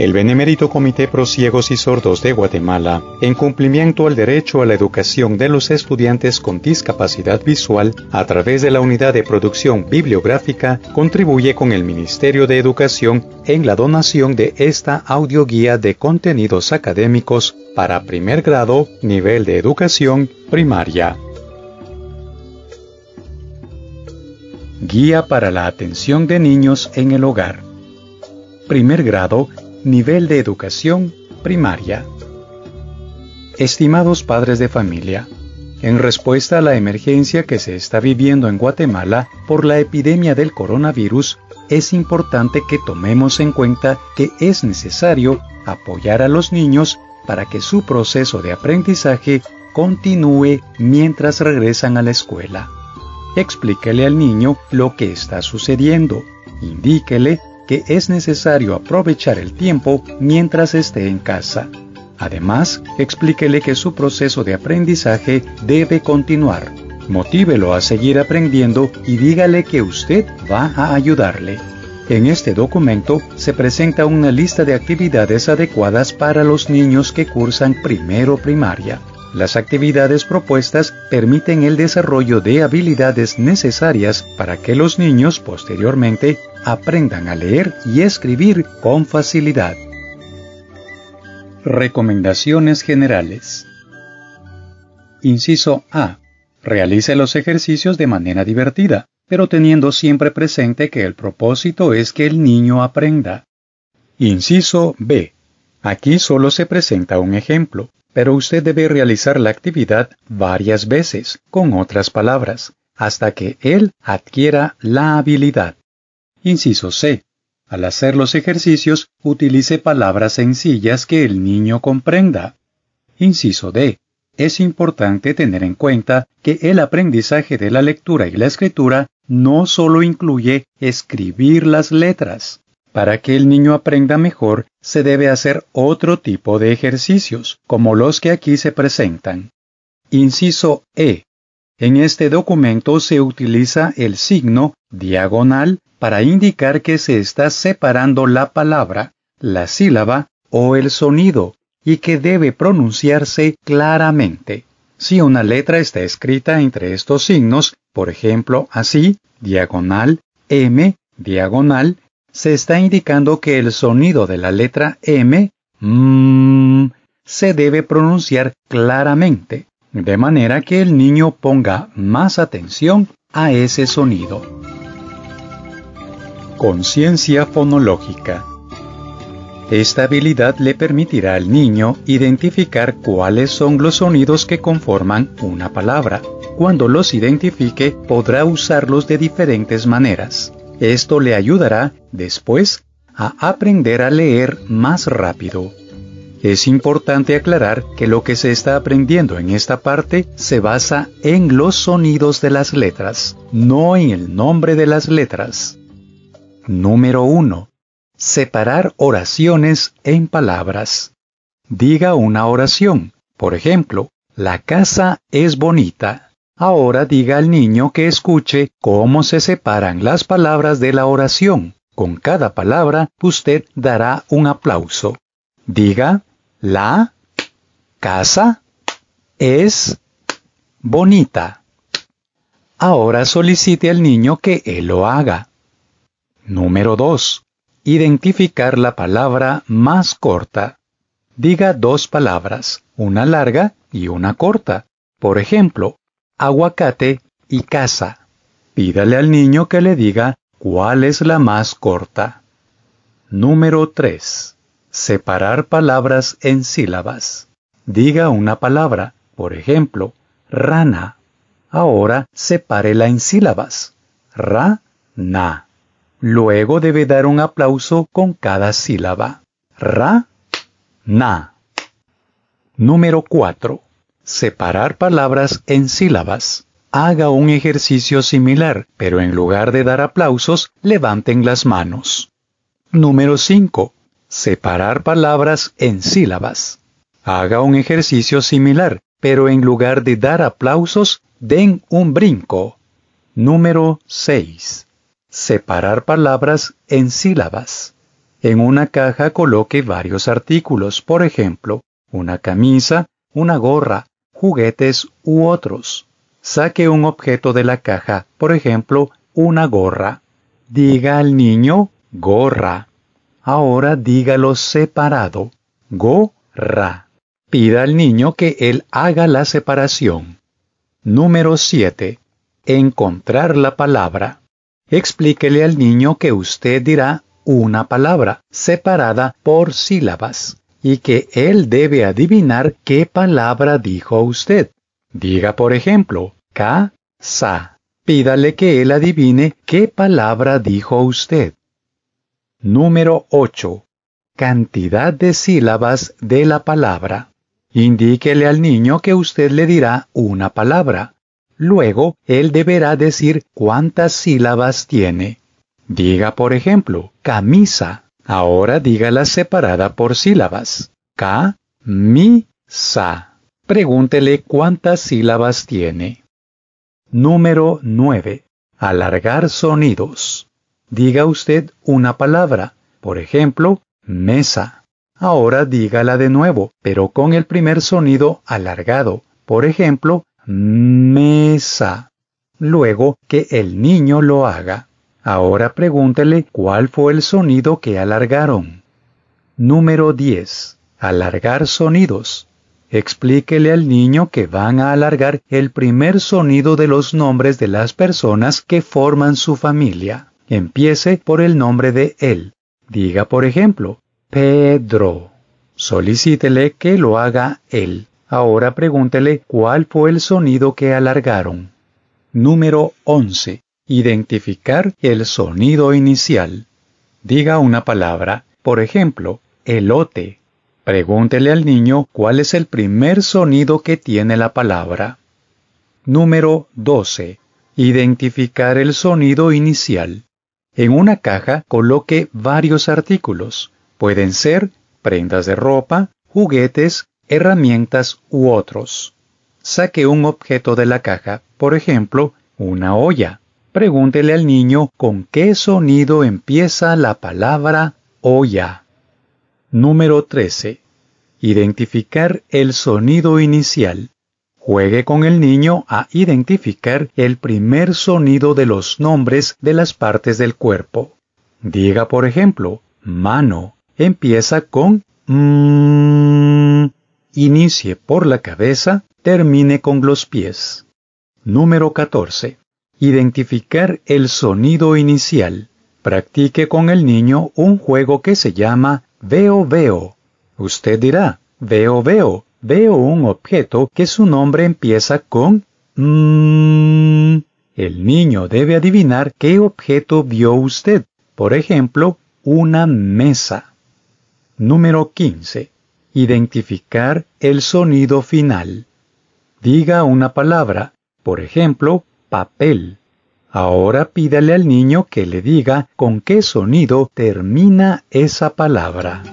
El Benemérito Comité Pro Ciegos y Sordos de Guatemala, en cumplimiento al derecho a la educación de los estudiantes con discapacidad visual a través de la Unidad de Producción Bibliográfica, contribuye con el Ministerio de Educación en la donación de esta audioguía de contenidos académicos para primer grado, nivel de educación primaria. Guía para la atención de niños en el hogar. Primer grado, nivel de educación primaria. Estimados padres de familia, en respuesta a la emergencia que se está viviendo en Guatemala por la epidemia del coronavirus, es importante que tomemos en cuenta que es necesario apoyar a los niños para que su proceso de aprendizaje continúe mientras regresan a la escuela. Explíquele al niño lo que está sucediendo, indíquele que es necesario aprovechar el tiempo mientras esté en casa. Además, explíquele que su proceso de aprendizaje debe continuar. Motívelo a seguir aprendiendo y dígale que usted va a ayudarle. En este documento se presenta una lista de actividades adecuadas para los niños que cursan primero primaria. Las actividades propuestas permiten el desarrollo de habilidades necesarias para que los niños posteriormente aprendan a leer y escribir con facilidad. Recomendaciones generales. Inciso A. Realice los ejercicios de manera divertida, pero teniendo siempre presente que el propósito es que el niño aprenda. Inciso B. Aquí solo se presenta un ejemplo, pero usted debe realizar la actividad varias veces, con otras palabras, hasta que él adquiera la habilidad. Inciso C. Al hacer los ejercicios, utilice palabras sencillas que el niño comprenda. Inciso D. Es importante tener en cuenta que el aprendizaje de la lectura y la escritura no solo incluye escribir las letras. Para que el niño aprenda mejor, se debe hacer otro tipo de ejercicios, como los que aquí se presentan. Inciso E. En este documento se utiliza el signo diagonal para indicar que se está separando la palabra, la sílaba o el sonido, y que debe pronunciarse claramente. Si una letra está escrita entre estos signos, por ejemplo, así, diagonal, M, diagonal, se está indicando que el sonido de la letra M, se debe pronunciar claramente, de manera que el niño ponga más atención a ese sonido. Conciencia fonológica. Esta habilidad le permitirá al niño identificar cuáles son los sonidos que conforman una palabra. Cuando los identifique, podrá usarlos de diferentes maneras. Esto le ayudará, después, a aprender a leer más rápido. Es importante aclarar que lo que se está aprendiendo en esta parte se basa en los sonidos de las letras, no en el nombre de las letras. Número 1. Separar oraciones en palabras. Diga una oración. Por ejemplo, la casa es bonita. Ahora diga al niño que escuche cómo se separan las palabras de la oración. Con cada palabra, usted dará un aplauso. Diga, la casa es bonita. Ahora solicite al niño que él lo haga. Número 2. Identificar la palabra más corta. Diga dos palabras, una larga y una corta. Por ejemplo, aguacate y casa. Pídale al niño que le diga cuál es la más corta. Número 3. Separar palabras en sílabas. Diga una palabra, por ejemplo, rana. Ahora sepárela en sílabas. Ra, na. Luego debe dar un aplauso con cada sílaba. Ra, na. Número 4. Separar palabras en sílabas. Haga un ejercicio similar, pero en lugar de dar aplausos, levanten las manos. Número 5. Separar palabras en sílabas. Haga un ejercicio similar, pero en lugar de dar aplausos, den un brinco. Número 6. Separar palabras en sílabas. En una caja coloque varios artículos, por ejemplo, una camisa, una gorra, juguetes u otros. Saque un objeto de la caja, por ejemplo, una gorra. Diga al niño gorra. Ahora dígalo separado. Gorra. Pida al niño que él haga la separación. Número 7. Encontrar la palabra. Explíquele al niño que usted dirá una palabra separada por sílabas y que él debe adivinar qué palabra dijo usted. Diga, por ejemplo, casa. Pídale que él adivine qué palabra dijo usted. Número 8. Cantidad de sílabas de la palabra. Indíquele al niño que usted le dirá una palabra. Luego, él deberá decir cuántas sílabas tiene. Diga, por ejemplo, camisa. Ahora dígala separada por sílabas. Ca-mi-sa. Pregúntele cuántas sílabas tiene. Número 9. Alargar sonidos. Diga usted una palabra, por ejemplo, mesa. Ahora dígala de nuevo, pero con el primer sonido alargado, por ejemplo, mesa. Luego que el niño lo haga. Ahora pregúntele cuál fue el sonido que alargaron. Número 10. Alargar sonidos. Explíquele al niño que van a alargar el primer sonido de los nombres de las personas que forman su familia. Empiece por el nombre de él. Diga, por ejemplo, Pedro. Solicítele que lo haga él. Ahora pregúntele cuál fue el sonido que alargaron. Número 11. Identificar el sonido inicial. Diga una palabra, por ejemplo, elote. Pregúntele al niño cuál es el primer sonido que tiene la palabra. Número 12. Identificar el sonido inicial. En una caja coloque varios artículos. Pueden ser prendas de ropa, juguetes, herramientas u otros. Saque un objeto de la caja, por ejemplo, una olla. Pregúntele al niño con qué sonido empieza la palabra olla. Número 13. Identificar el sonido inicial. Juegue con el niño a identificar el primer sonido de los nombres de las partes del cuerpo. Diga, por ejemplo, mano. Empieza con Inicie por la cabeza, termine con los pies. Número 14. Identificar el sonido inicial. Practique con el niño un juego que se llama Veo, veo. Usted dirá, veo, veo. Veo un objeto que su nombre empieza con El niño debe adivinar qué objeto vio usted. Por ejemplo, una mesa. Número 15. Identificar el sonido final. Diga una palabra, por ejemplo, papel. Ahora pídale al niño que le diga con qué sonido termina esa palabra.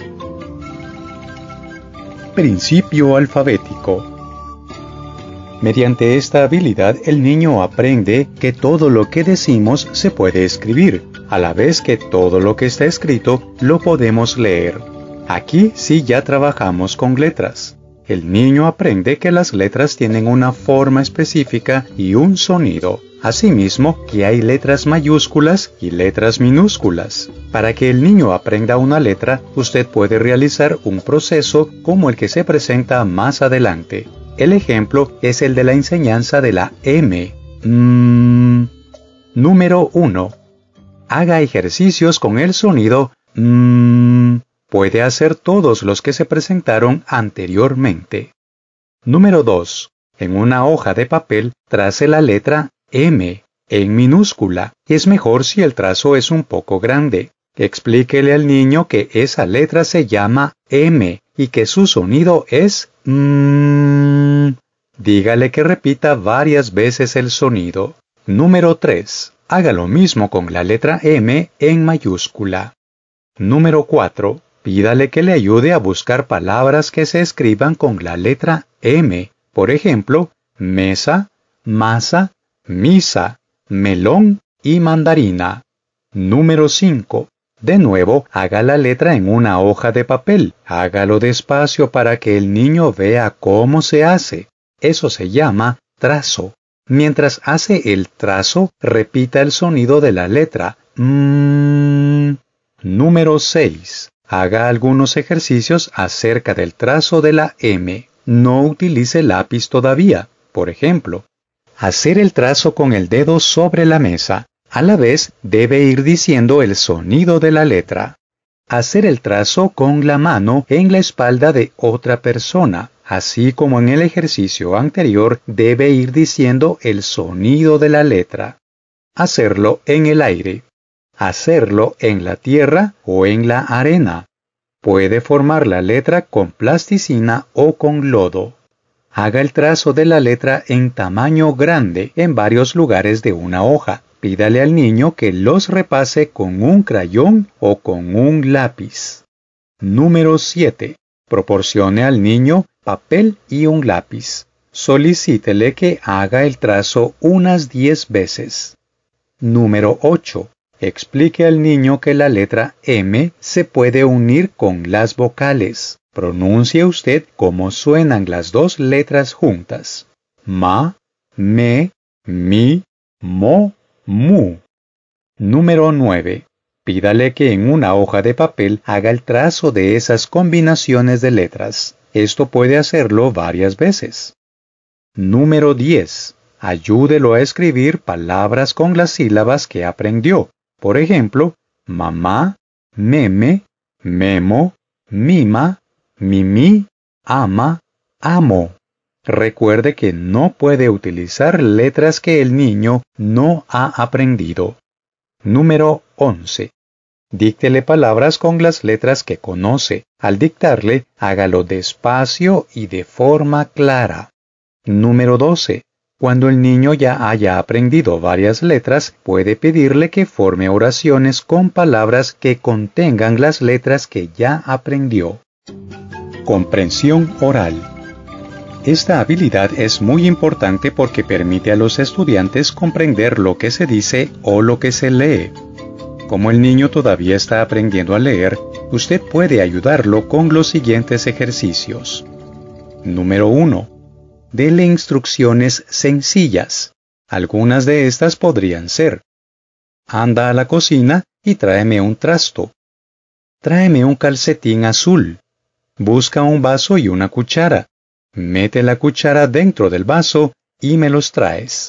Principio alfabético. Mediante esta habilidad el niño aprende que todo lo que decimos se puede escribir, a la vez que todo lo que está escrito lo podemos leer. Aquí sí ya trabajamos con letras. El niño aprende que las letras tienen una forma específica y un sonido. Asimismo, que hay letras mayúsculas y letras minúsculas. Para que el niño aprenda una letra, usted puede realizar un proceso como el que se presenta más adelante. El ejemplo es el de la enseñanza de la M. Número 1. Haga ejercicios con el sonido Puede hacer todos los que se presentaron anteriormente. Número 2. En una hoja de papel, trace la letra M en minúscula. Es mejor si el trazo es un poco grande. Explíquele al niño que esa letra se llama M y que su sonido es Dígale que repita varias veces el sonido. Número 3. Haga lo mismo con la letra M en mayúscula. Número 4. Pídale que le ayude a buscar palabras que se escriban con la letra M. Por ejemplo, mesa, masa, misa, melón y mandarina. Número 5. De nuevo, haga la letra en una hoja de papel. Hágalo despacio para que el niño vea cómo se hace. Eso se llama trazo. Mientras hace el trazo, repita el sonido de la letra. Número 6. Haga algunos ejercicios acerca del trazo de la M. No utilice lápiz todavía. Por ejemplo, hacer el trazo con el dedo sobre la mesa. A la vez, debe ir diciendo el sonido de la letra. Hacer el trazo con la mano en la espalda de otra persona. Así como en el ejercicio anterior, debe ir diciendo el sonido de la letra. Hacerlo en el aire. Hacerlo en la tierra o en la arena. Puede formar la letra con plasticina o con lodo. Haga el trazo de la letra en tamaño grande en varios lugares de una hoja. Pídale al niño que los repase con un crayón o con un lápiz. Número 7. Proporcione al niño papel y un lápiz. Solicítele que haga el trazo unas 10 veces. Número 8. Explique al niño que la letra M se puede unir con las vocales. Pronuncie usted cómo suenan las dos letras juntas. Ma, me, mi, mo, mu. Número 9. Pídale que en una hoja de papel haga el trazo de esas combinaciones de letras. Esto puede hacerlo varias veces. Número 10. Ayúdelo a escribir palabras con las sílabas que aprendió. Por ejemplo, mamá, meme, memo, mima, mimi, ama, amo. Recuerde que no puede utilizar letras que el niño no ha aprendido. Número 11. Díctele palabras con las letras que conoce. Al dictarle, hágalo despacio y de forma clara. Número 12. Cuando el niño ya haya aprendido varias letras, puede pedirle que forme oraciones con palabras que contengan las letras que ya aprendió. Comprensión oral. Esta habilidad es muy importante porque permite a los estudiantes comprender lo que se dice o lo que se lee. Como el niño todavía está aprendiendo a leer, usted puede ayudarlo con los siguientes ejercicios. Número 1. Dele instrucciones sencillas. Algunas de estas podrían ser: anda a la cocina y tráeme un trasto. Tráeme un calcetín azul. Busca un vaso y una cuchara. Mete la cuchara dentro del vaso y me los traes.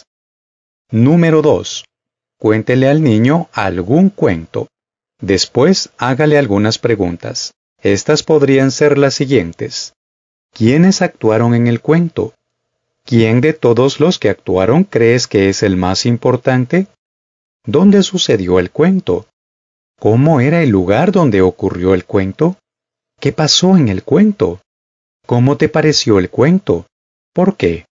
Número 2. Cuéntele al niño algún cuento. Después, hágale algunas preguntas. Estas podrían ser las siguientes. ¿Quiénes actuaron en el cuento? ¿Quién de todos los que actuaron crees que es el más importante? ¿Dónde sucedió el cuento? ¿Cómo era el lugar donde ocurrió el cuento? ¿Qué pasó en el cuento? ¿Cómo te pareció el cuento? ¿Por qué?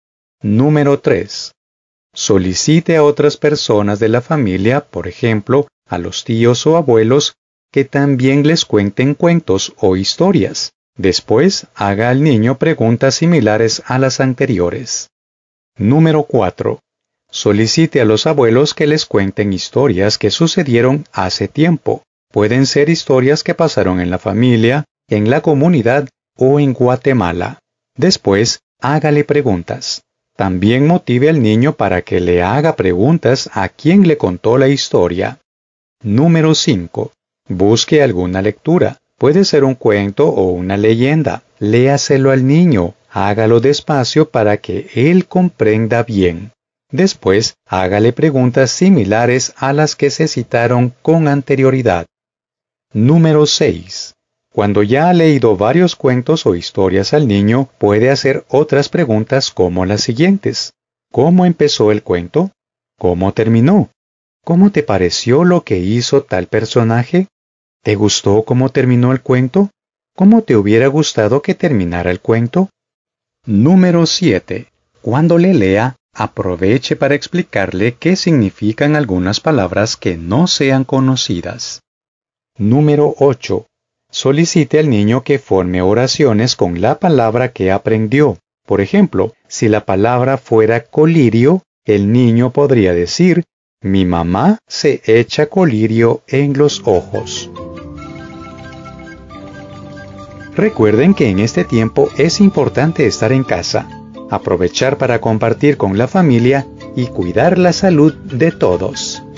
Número 3. Solicite a otras personas de la familia, por ejemplo, a los tíos o abuelos, que también les cuenten cuentos o historias. Después, haga al niño preguntas similares a las anteriores. Número 4. Solicite a los abuelos que les cuenten historias que sucedieron hace tiempo. Pueden ser historias que pasaron en la familia, en la comunidad o en Guatemala. Después, hágale preguntas. También motive al niño para que le haga preguntas a quien le contó la historia. Número 5. Busque alguna lectura. Puede ser un cuento o una leyenda. Léaselo al niño. Hágalo despacio para que él comprenda bien. Después, hágale preguntas similares a las que se citaron con anterioridad. Número 6. Cuando ya ha leído varios cuentos o historias al niño, puede hacer otras preguntas como las siguientes. ¿Cómo empezó el cuento? ¿Cómo terminó? ¿Cómo te pareció lo que hizo tal personaje? ¿Te gustó cómo terminó el cuento? ¿Cómo te hubiera gustado que terminara el cuento? Número 7. Cuando le lea, aproveche para explicarle qué significan algunas palabras que no sean conocidas. Número 8. Solicite al niño que forme oraciones con la palabra que aprendió. Por ejemplo, si la palabra fuera colirio, el niño podría decir: Mi mamá se echa colirio en los ojos. Recuerden que en este tiempo es importante estar en casa, aprovechar para compartir con la familia y cuidar la salud de todos.